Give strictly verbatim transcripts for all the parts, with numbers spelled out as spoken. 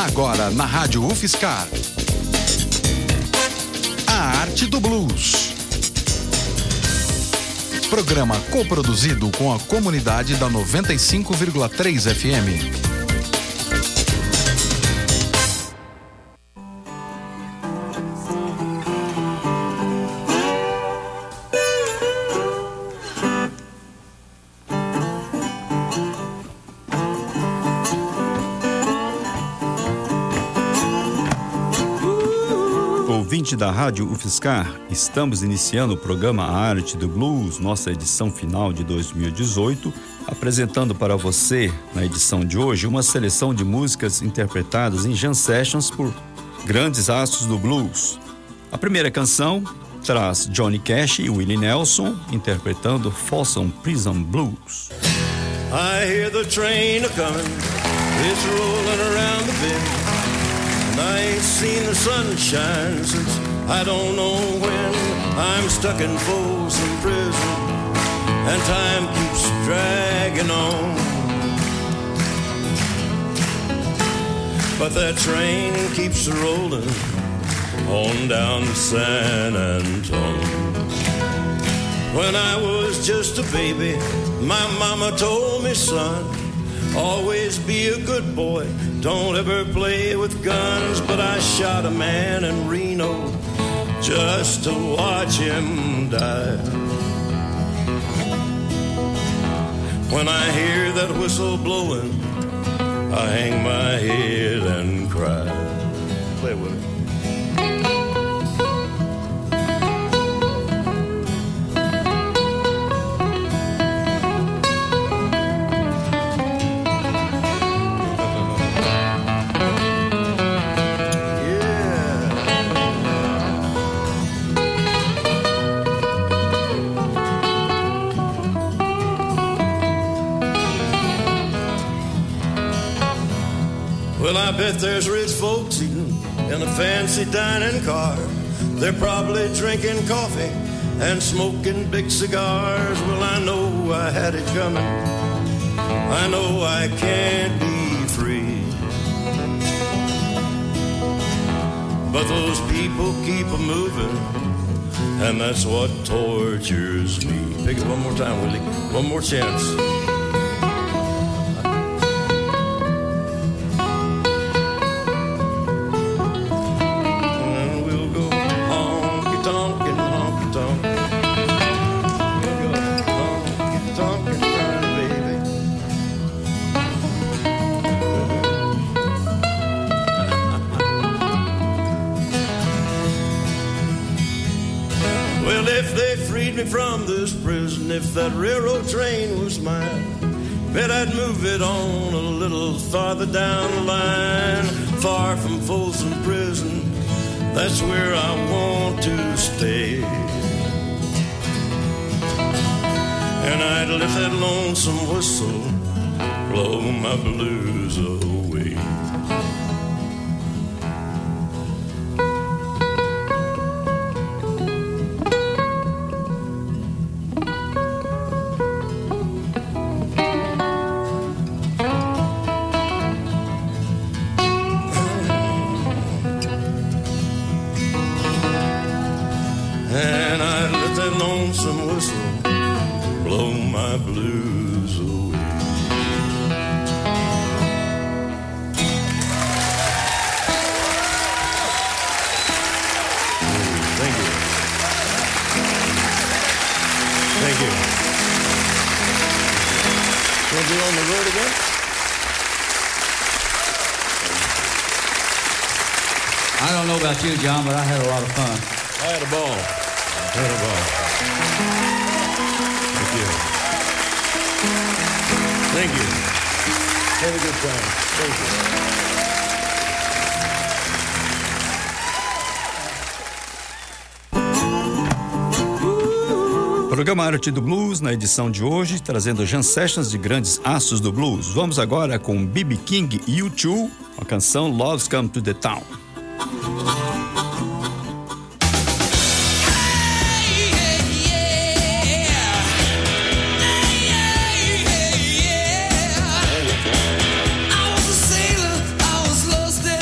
Agora na Rádio UFSCar. A Arte do Blues. Programa coproduzido com a comunidade da noventa e cinco vírgula três F M. Ouvinte da Rádio UFSCar, estamos iniciando o programa A Arte do Blues, nossa edição final de dois mil e dezoito, apresentando para você, na edição de hoje, uma seleção de músicas interpretadas em jam sessions por grandes astros do blues. A primeira canção traz Johnny Cash e Willie Nelson interpretando Folsom Prison Blues. I hear the train a-comin', it's rolling around the bend. And I ain't seen the sunshine since I don't know when. I'm stuck in Folsom Prison, and time keeps dragging on. But that train keeps rolling on down to San Antone. When I was just a baby, my mama told me, son, always be a good boy, don't ever play with guns. But I shot a man in Reno just to watch him die. When I hear that whistle blowing, I hang my head and cry. Play with it. Well, I bet there's rich folks eating in a fancy dining car. They're probably drinking coffee and smoking big cigars. Well, I know I had it coming. I know I can't be free. But those people keep a moving, and that's what tortures me. Pick it one more time, Willie. One more chance. From this prison, if that railroad train was mine, bet I'd move it on a little farther down the line, far from Folsom Prison. That's where I want to stay. And I'd let that lonesome whistle blow my blues away. About you, John, but I had a lot of fun. I had a ball. I had a ball. Thank you. Thank you. Have a good time. Thank you. Programa Arte do Blues na edição de hoje, trazendo jam sessions de grandes astros do blues. Vamos agora com B B King e U dois, a canção Love's Come to the Town. I was a sailor, I was lost and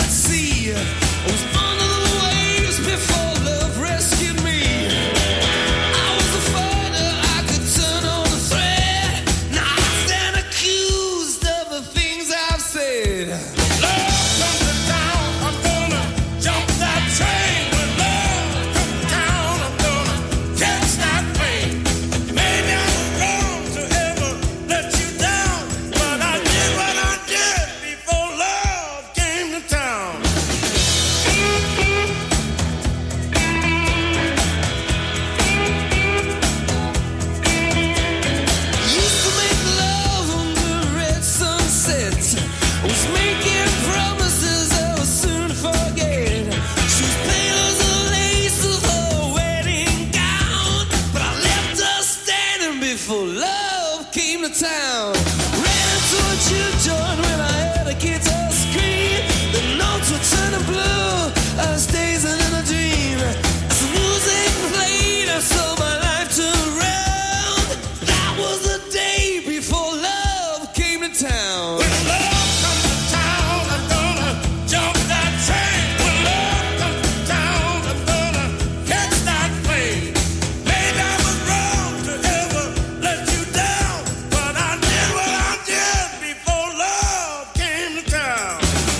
was making promises I would soon forget. She was pale as the lace of her wedding gown, but I left her standing before love came to town. Ran into a juke joint when I heard a guitar scream. The notes were turning blue, I was dazing in a dream. As the music played, I saw my life turn around. That was the day before love came to town. When love comes to town, I'm gonna jump that train. When love comes to town, I'm gonna catch that plane. Maybe I was wrong to ever let you down, but I did what I did before love came to town.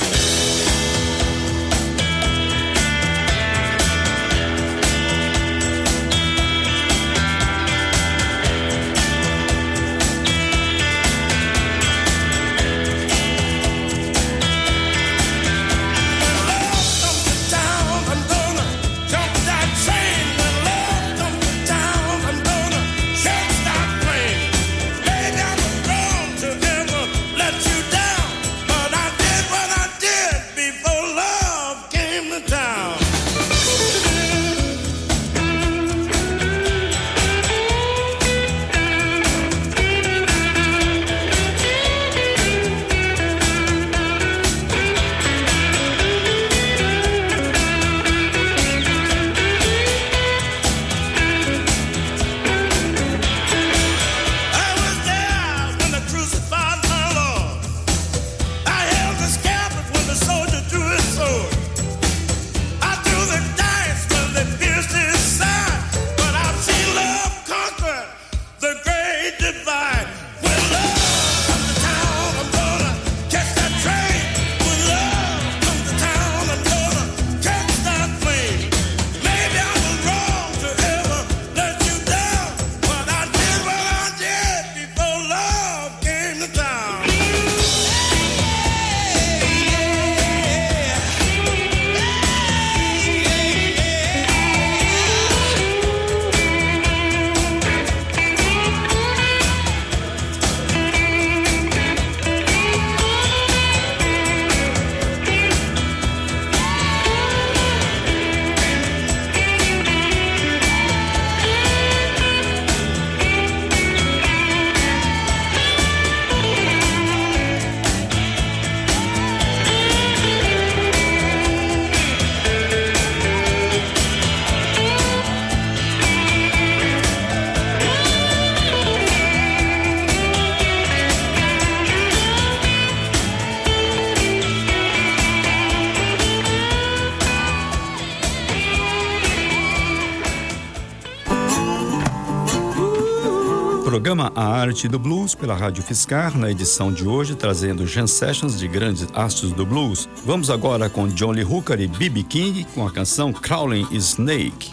Programa A Arte do Blues pela Rádio Fiscar, na edição de hoje, trazendo jam sessions de grandes astros do blues. Vamos agora com John Lee Hooker e B B King com a canção Crawling Snake.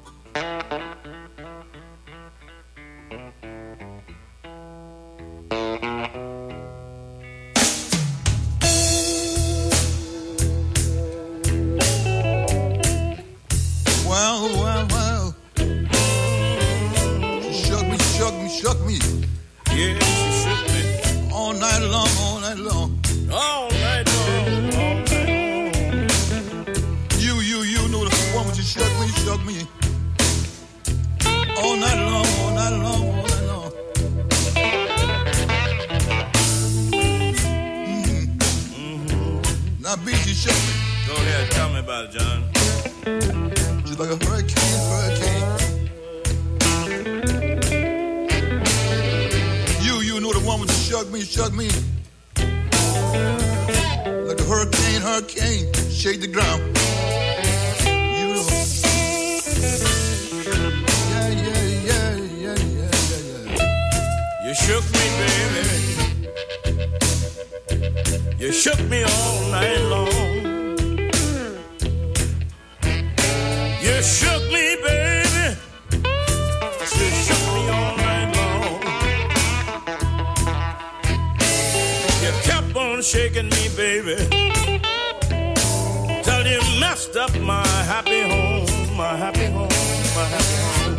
Shaking me, baby, till you messed up my happy home, my happy home, my happy home.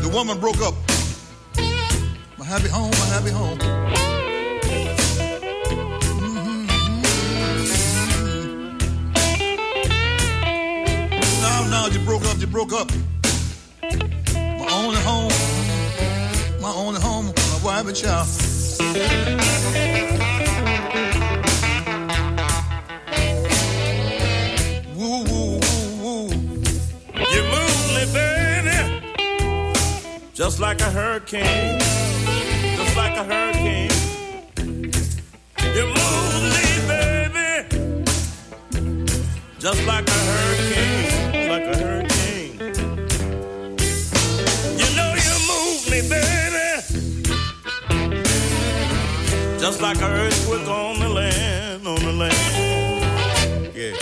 woman broke up. My happy home, my happy home. Mm-hmm. Now, now you broke up, you broke up. My only home, my only home, my wife and child. Woo, woo, woo, woo. You move me, baby, just like a hurricane, just like a hurricane. You move me, baby, just like a hurricane, like a hurricane. You know you move me, baby, just like an earthquake on the land, on the land. Yeah.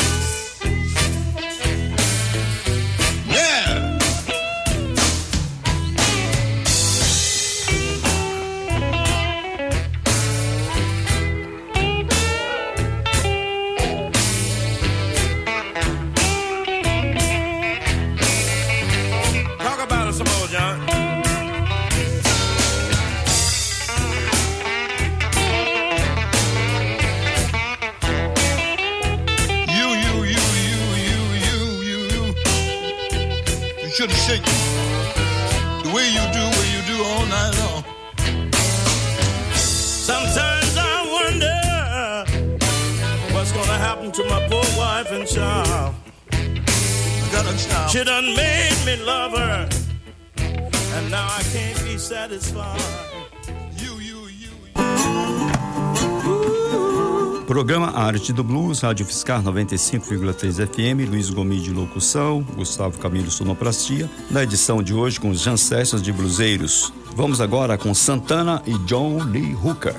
Shouldn't shake you the way you do, way you do all night long. Sometimes I wonder what's gonna happen to my poor wife and child. I got a child. She done made me love her, and now I can't be satisfied. You, you, you, Programa Arte do Blues, Rádio Fiscar noventa e cinco vírgula três F M, Luiz Gomes de locução, Gustavo Camilo sonoplastia, na edição de hoje com os ancestros de bluseiros. Vamos agora com Santana e John Lee Hooker.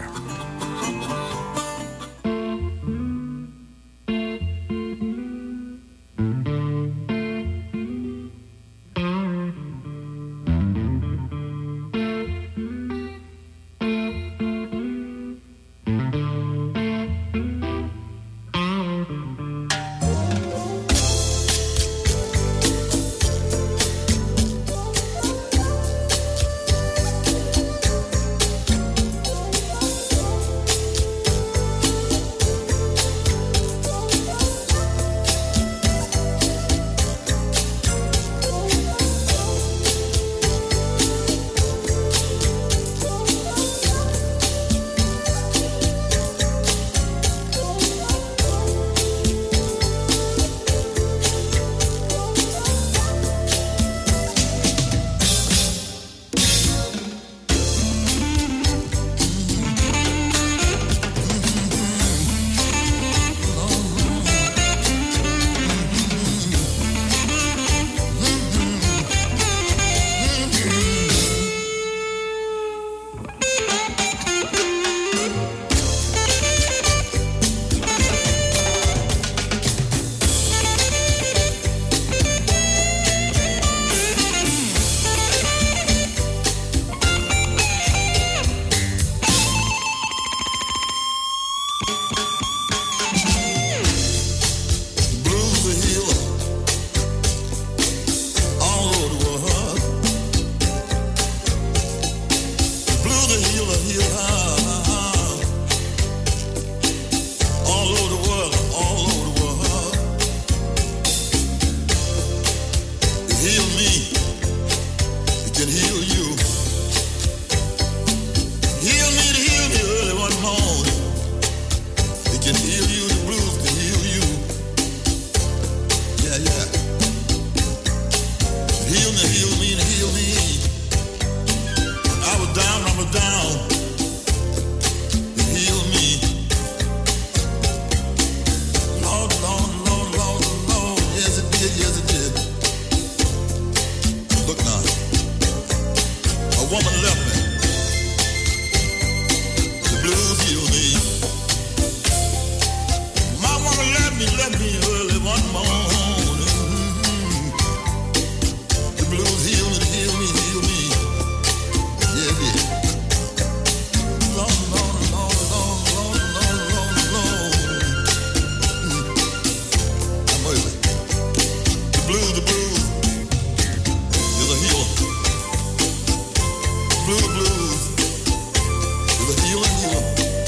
blues, blues is a healing, healing.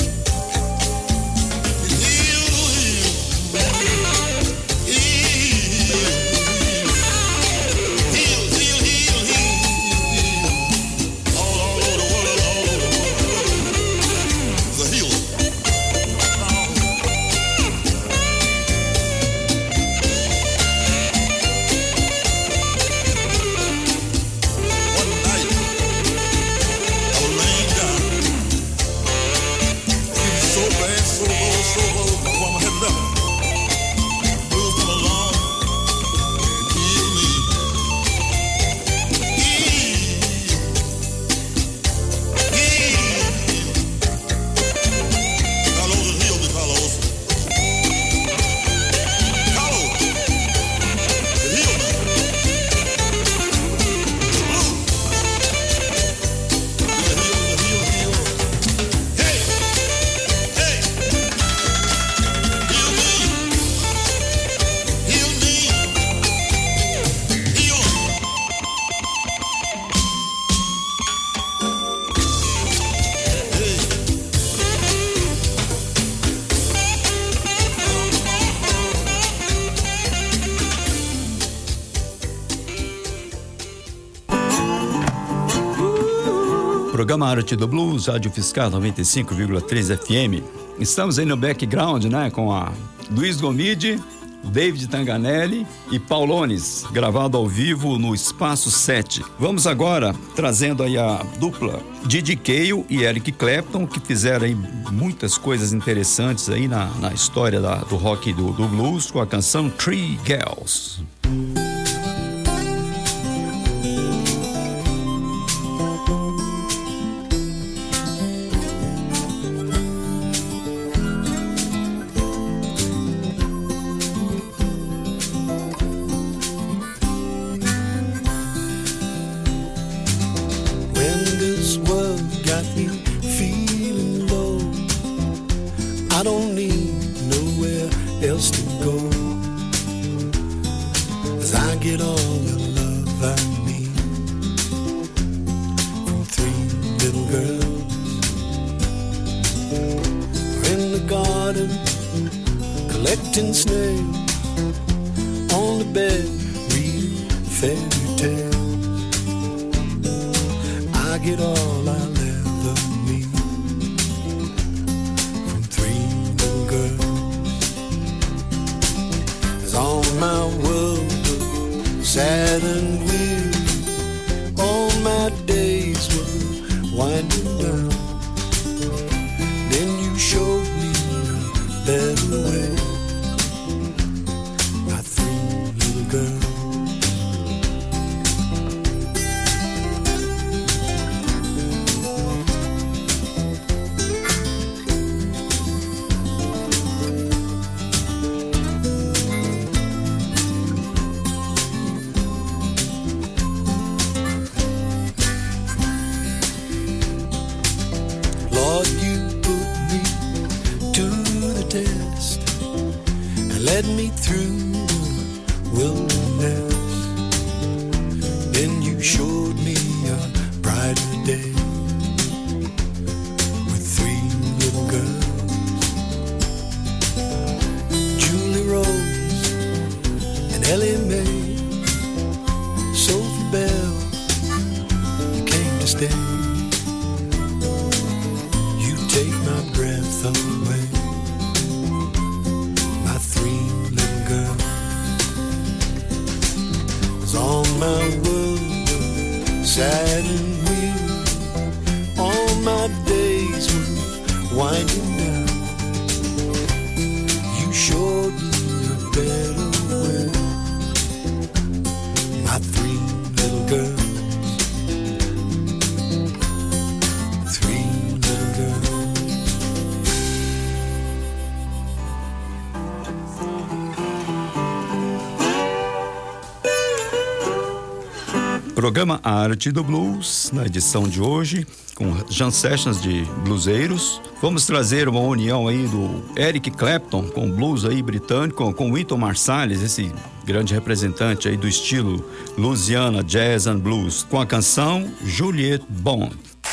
Programa Arte do Blues, Rádio Fiscal noventa e cinco vírgula três F M. Estamos aí no background, né, com a Luiz Gomide, David Tanganelli e Paulones, gravado ao vivo no Espaço sete. Vamos agora trazendo aí a dupla Didi Cale e Eric Clapton, que fizeram aí muitas coisas interessantes aí na, na história da, do rock e do, do blues, com a canção Three Girls. Programa Arte do Blues, na edição de hoje, com Jam Sessions de bluseiros. Vamos trazer uma união aí do Eric Clapton com blues aí britânico, com Wynton Marsalis, esse grande representante aí do estilo Louisiana Jazz and Blues, com a canção Juliet Bond.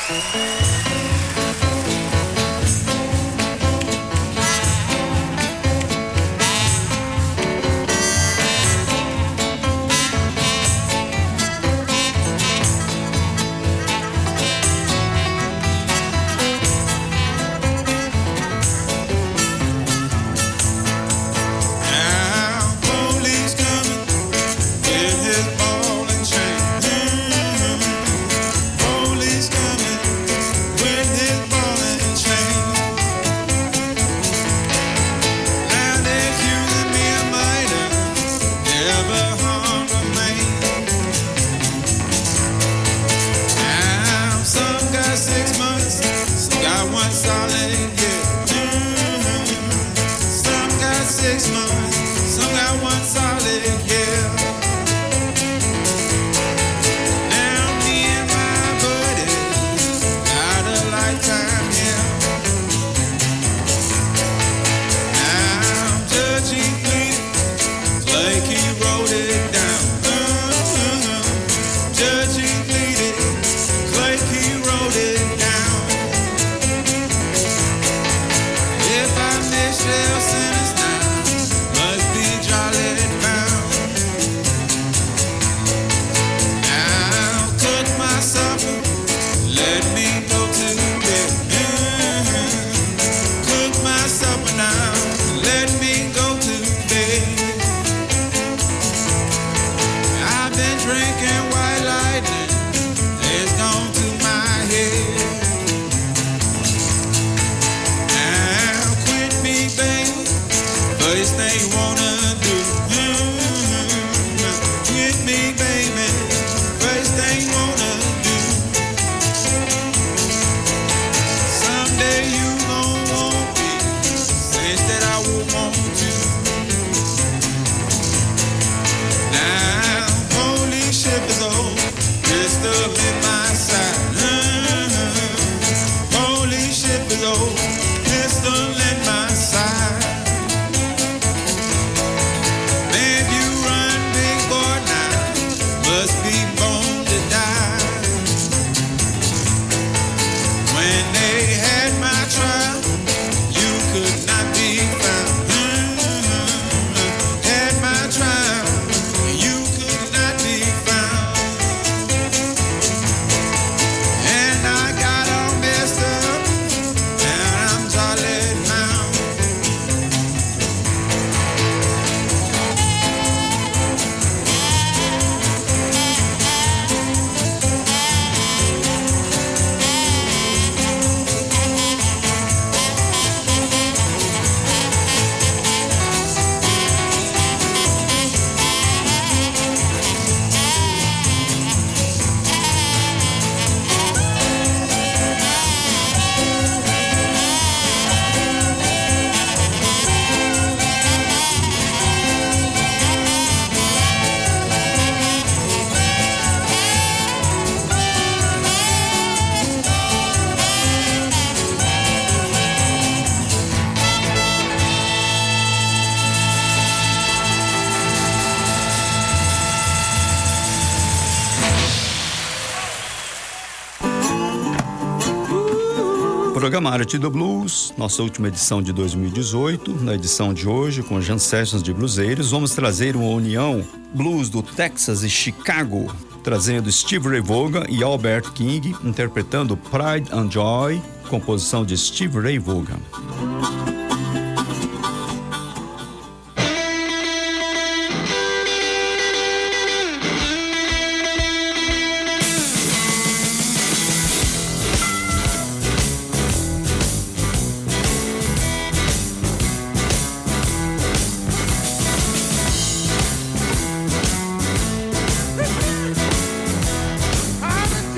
Programa Arte do Blues, nossa última edição de dois mil e dezoito. Na edição de hoje, com Jam Sessions de Bluseiros, vamos trazer uma união blues do Texas e Chicago, trazendo Steve Ray Vaughan e Albert King, interpretando Pride and Joy, composição de Steve Ray Vaughan.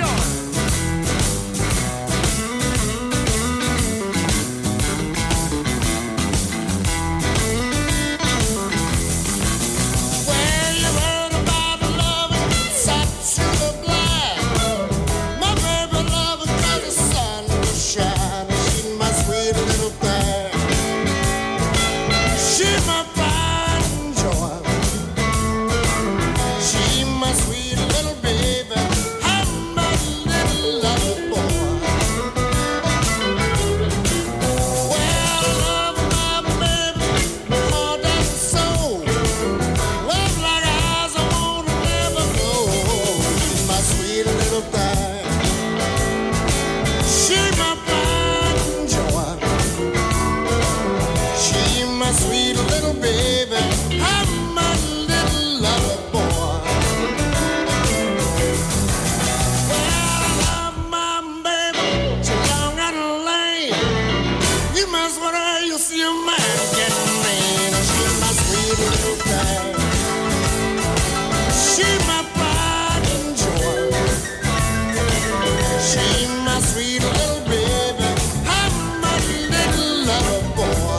Joy. little thing. She my pride and joy. She my sweet little baby. I'm my little lover boy. Well, I love my baby so long and lane. You mess with her, you'll see your man getting mean. She's my sweet little thing. She my pride and joy. She my sweet little baby. I'm my little lover boy.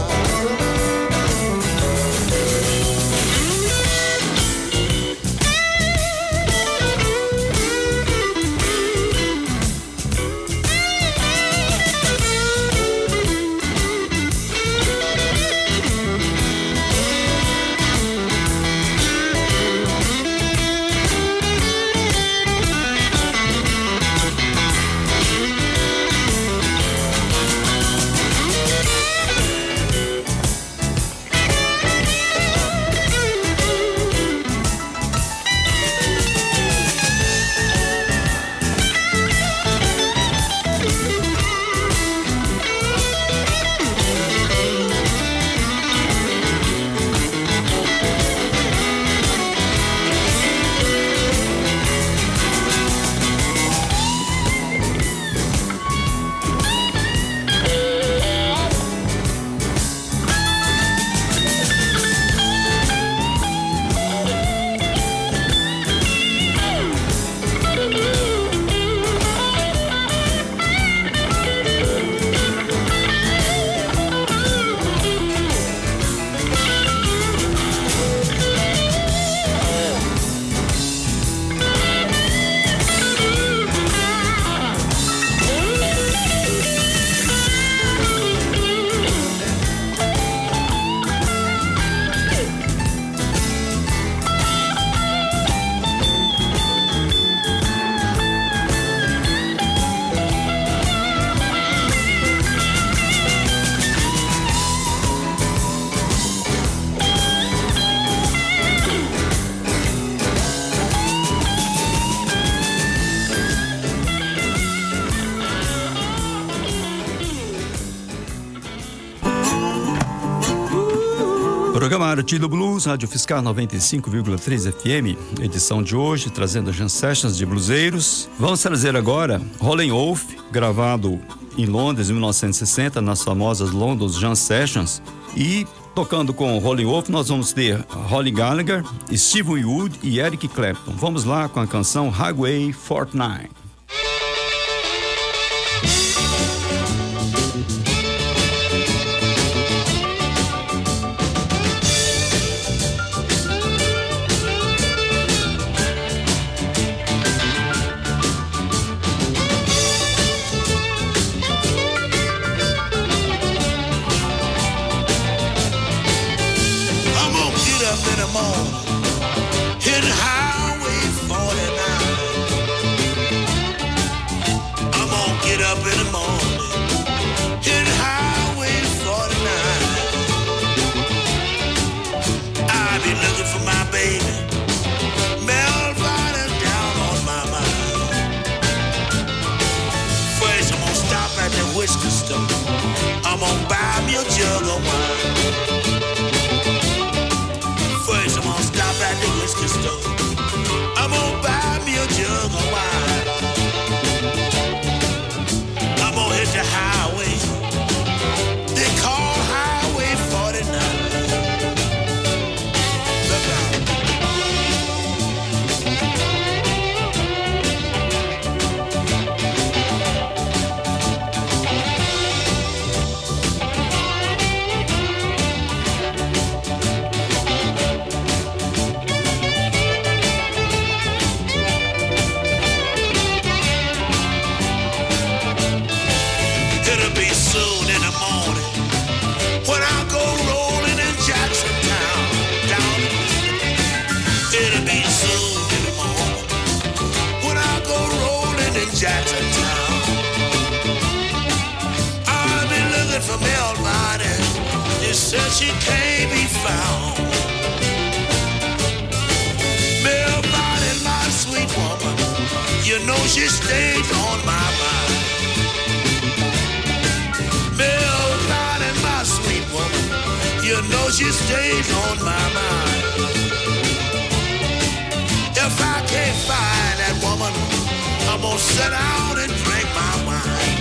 Programa Arte do Blues, Rádio Fiscar noventa e cinco vírgula três F M, edição de hoje, trazendo jam sessions de bluseiros. Vamos trazer agora Howlin' Wolf, gravado em Londres em mil novecentos e sessenta, nas famosas London Jam Sessions. E tocando com Howlin' Wolf, nós vamos ter Holly Gallagher, Steve Wood e Eric Clapton. Vamos lá com a canção Highway quarenta e nove. I'm gonna buy me a jug of wine. First I'm gonna stop at the whiskey store. I'm gonna buy me a jug of wine. I'm gonna hit the highway. They call Highway forty-nine. Look out. Jackson Town. I've been looking for Melvin, they said she can't be found. Melvin, my sweet woman, you know she stays on my mind. Bill Cotton, my sweet woman, you know she stays on my mind. If I can't find that woman, I'm gonna sit down and drink my wine.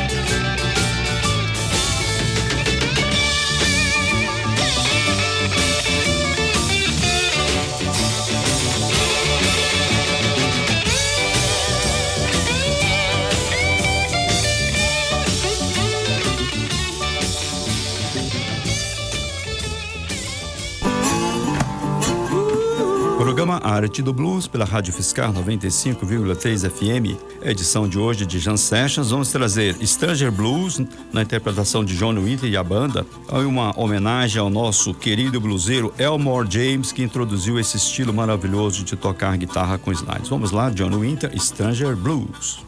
Programa Arte do Blues pela Rádio Fiscar noventa e cinco vírgula três F M. Edição de hoje de Jam Sessions. Vamos trazer Stranger Blues na interpretação de John Winter e a banda. É uma homenagem ao nosso querido bluseiro Elmore James, que introduziu esse estilo maravilhoso de tocar guitarra com slides. Vamos lá, John Winter, Stranger Blues.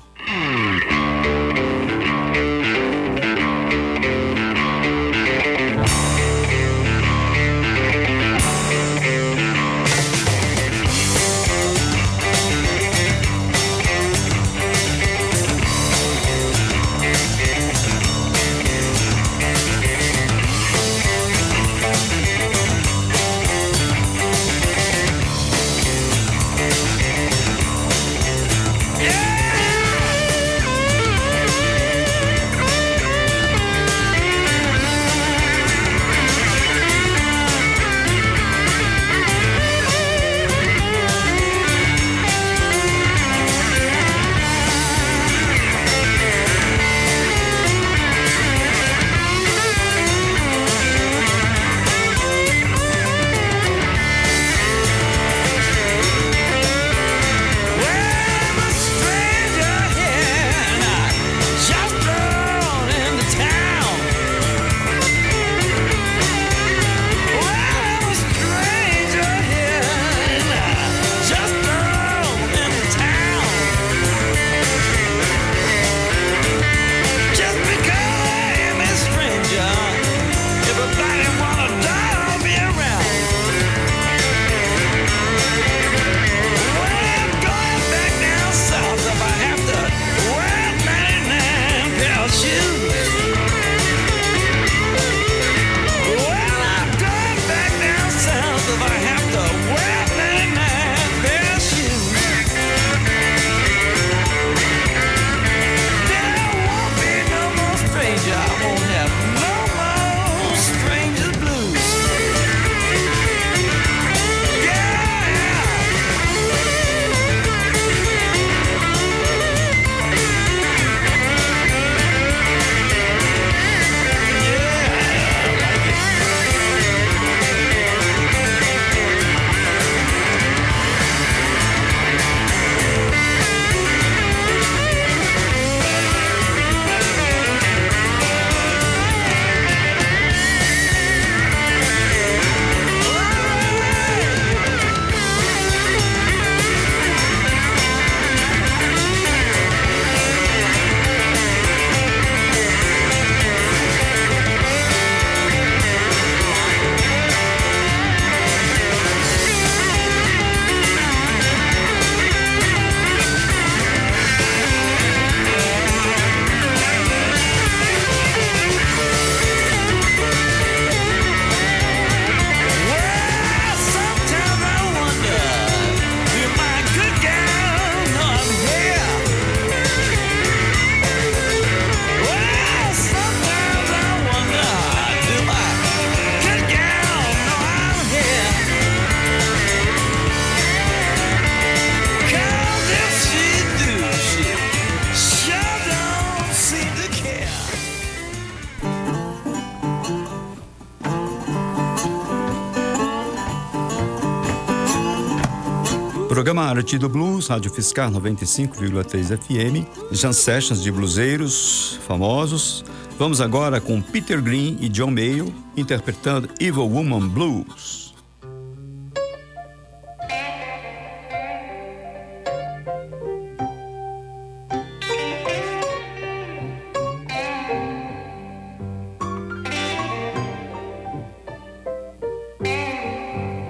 Programa Arte do Blues, Rádio Fiscar noventa e cinco vírgula três F M, Jam Sessions de bluseiros famosos. Vamos agora com Peter Green e John Mayall interpretando Evil Woman Blues.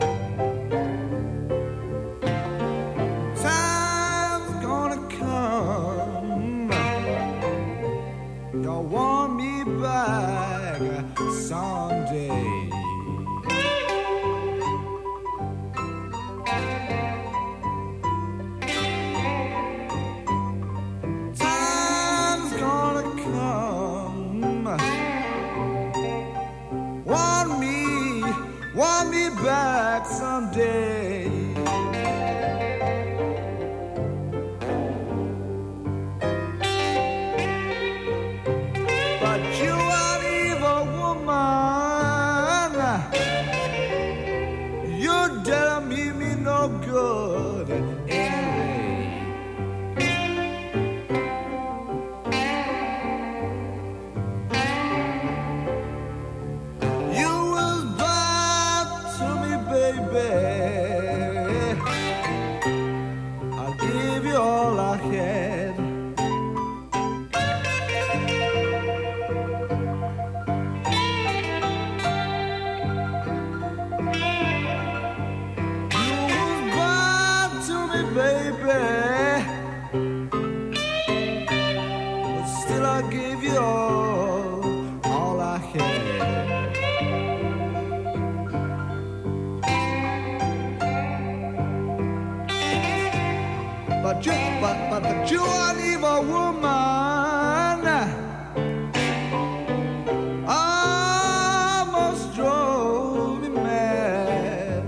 Time's gonna come back someday. Time's gonna come, want me, want me back someday. But you are evil woman, you didn't mean me no good anyway. You was bad to me, baby. I gave you all I had. You was bad to me, baby. But still I gave you all, all I had. But you, but, but, but you are an evil woman. Almost drove me mad.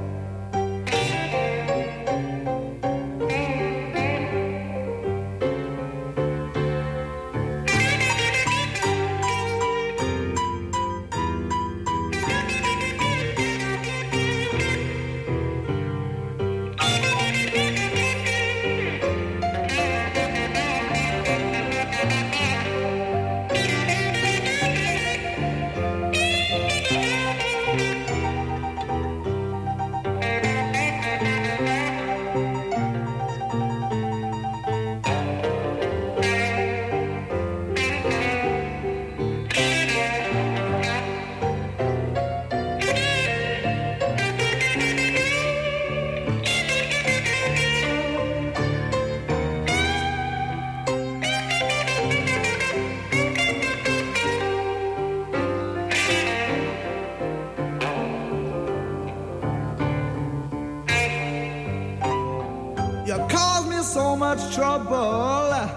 You caused me so much trouble. I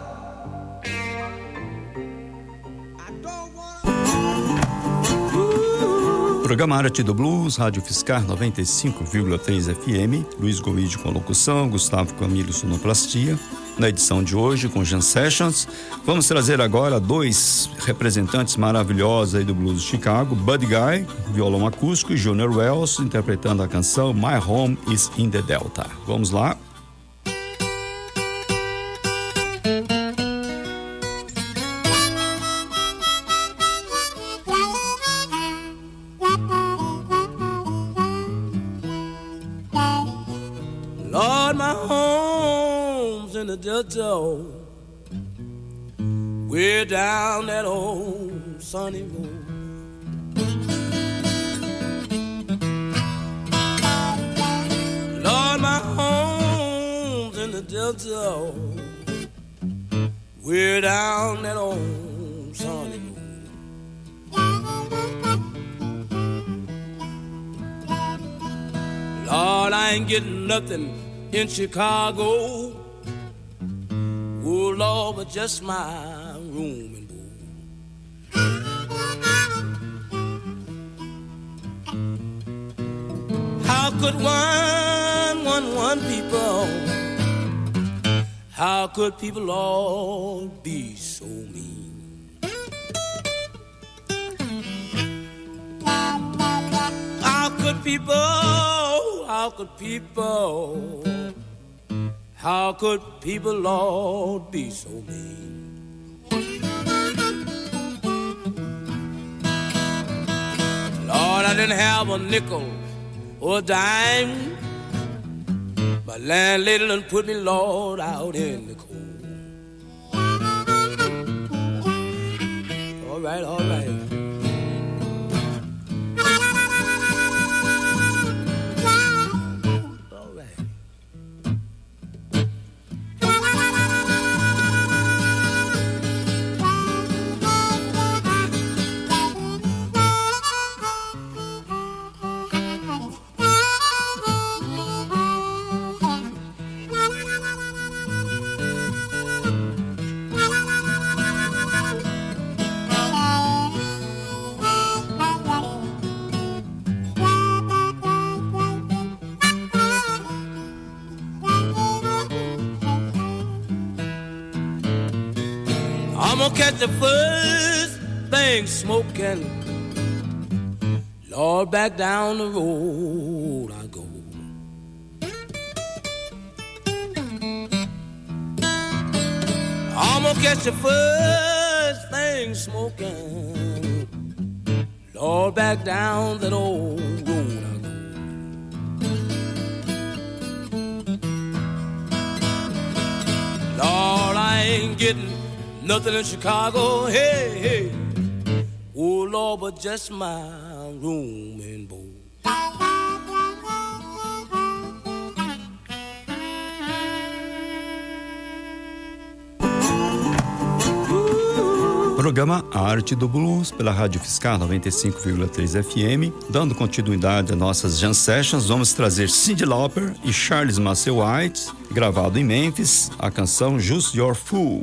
don't wanna... Programa Arte do Blues, Rádio Fiscar noventa e cinco vírgula três F M, Luiz Gomide com a locução, Gustavo Camilo sonoplastia. Na edição de hoje, com Jam Sessions, vamos trazer agora dois representantes maravilhosos aí do blues de Chicago, Buddy Guy, violão acústico, e Junior Wells, interpretando a canção My Home is in the Delta. Vamos lá. Lord, my home's in the Delta, way down that old sunny road. Lord, my home's in the Delta, way down that old sunny road. Lord, I ain't getting nothing in Chicago. Oh, Lord, but just my room and board. How could one, one, one people, how could people all be so mean? How could people, how could people, how could people all be so mean? Lord, I didn't have a nickel or a dime. My landlady done put me, Lord, out in the cold. All right, all right. I'm gonna catch the first thing smoking. Lord, back down the road I go. I'm gonna catch the first thing smoking. Lord, back down that old road I go. Lord, I ain't getting nothing in Chicago, hey, hey. Oh, Lord, but just my room and board. Programa A Arte do Blues pela Rádio Fiscar noventa e cinco vírgula três F M. Dando continuidade às nossas jam sessions, vamos trazer Cyndi Lauper e Charles Musselwhite, gravado em Memphis, a canção Just Your Fool.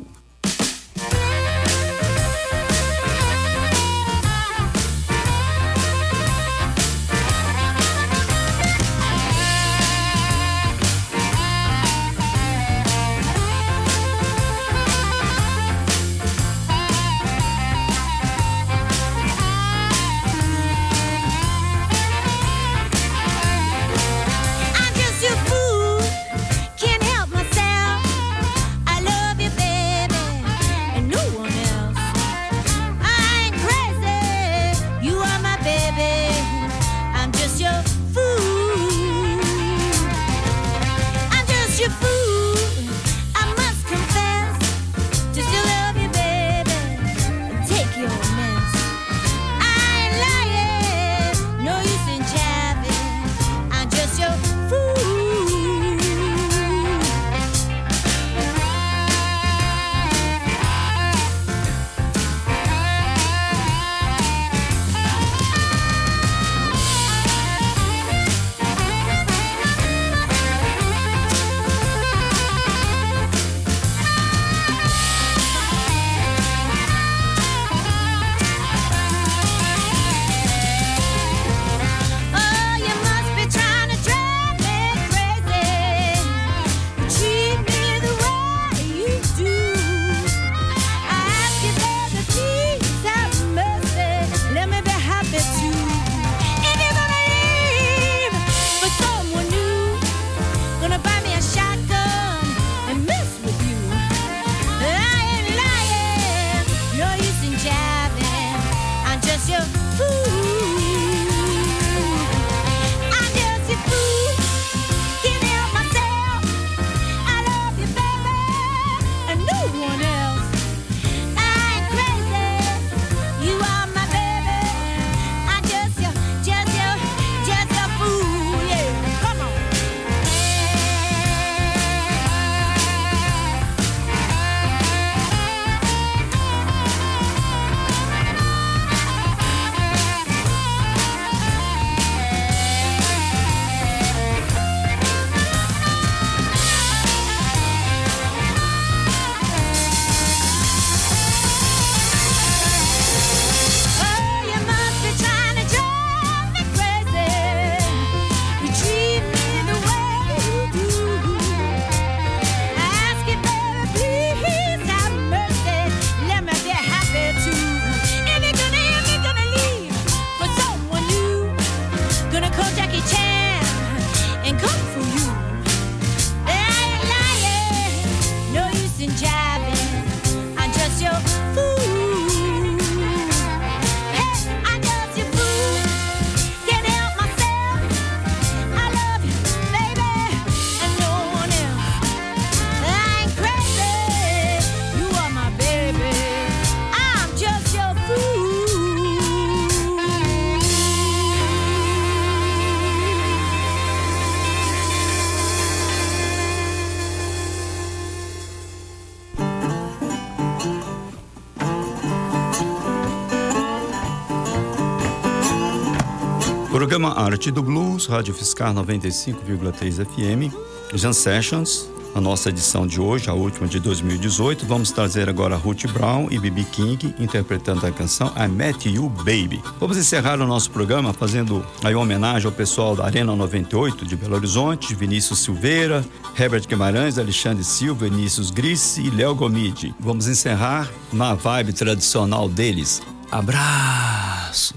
Programa Arte do Blues, Rádio Fiscar noventa e cinco vírgula três F M, Jam Sessions, a nossa edição de hoje, a última de dois mil e dezoito. Vamos trazer agora Ruth Brown e B B King interpretando a canção I Met You Baby. Vamos encerrar o nosso programa fazendo aí uma homenagem ao pessoal da Arena noventa e oito de Belo Horizonte, Vinícius Silveira, Herbert Guimarães, Alexandre Silva, Vinícius Grissi e Léo Gomide. Vamos encerrar na vibe tradicional deles. Abraço!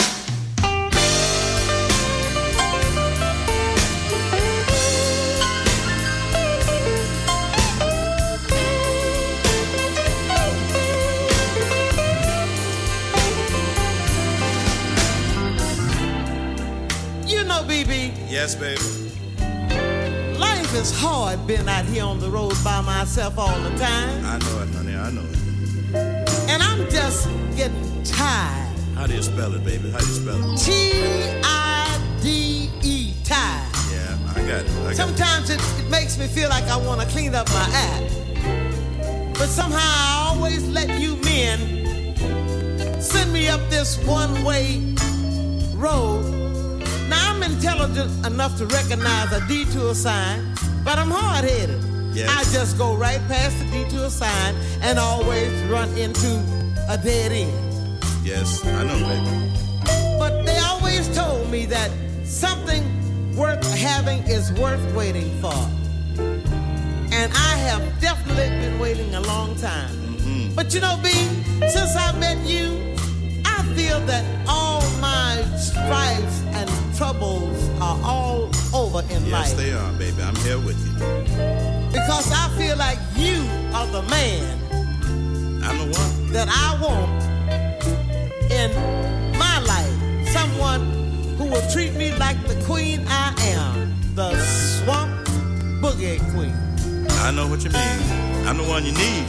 Yes, baby. Life is hard being out here on the road by myself all the time. I know it, honey, I know it. And I'm just getting tired. How do you spell it, baby? How do you spell it? T I D E, tired. Yeah, I got it. I got Sometimes it, it makes me feel like I want to clean up my act. But somehow I always let you men send me up this one-way road. Now, I'm intelligent enough to recognize a detour sign, but I'm hard-headed. Yes. I just go right past the detour sign and always run into a dead end. Yes, I know, baby. But they always told me that something worth having is worth waiting for. And I have definitely been waiting a long time. Mm-hmm. But you know, B, since I met you, I feel that all my strifes and troubles are all over in yes, life. Yes, they are, baby. I'm here with you. Because I feel like you are the man I'm the one that I want in my life. Someone who will treat me like the queen I am, the swamp boogie queen. I know what you mean. I'm the one you need.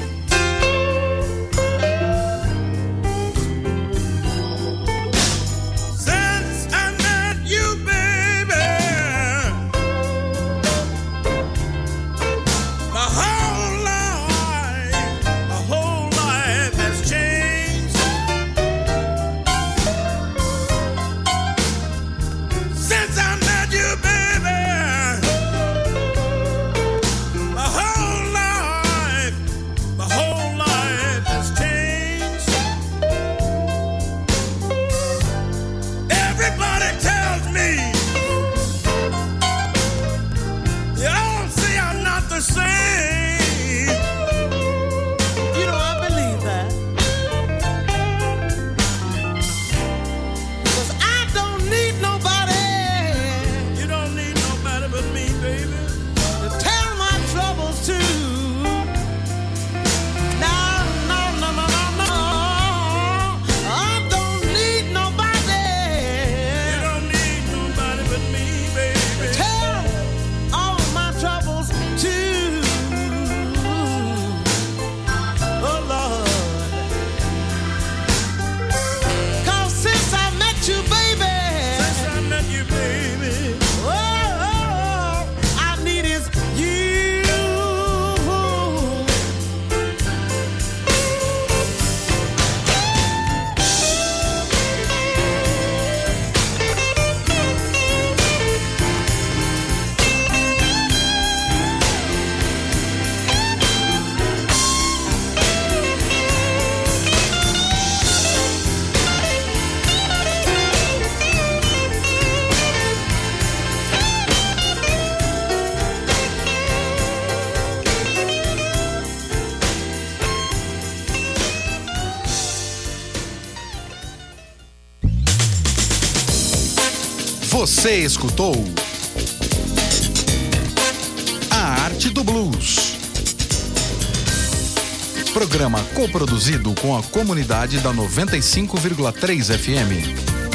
Você escutou A Arte do Blues. Programa coproduzido com a comunidade da noventa e cinco vírgula três F M.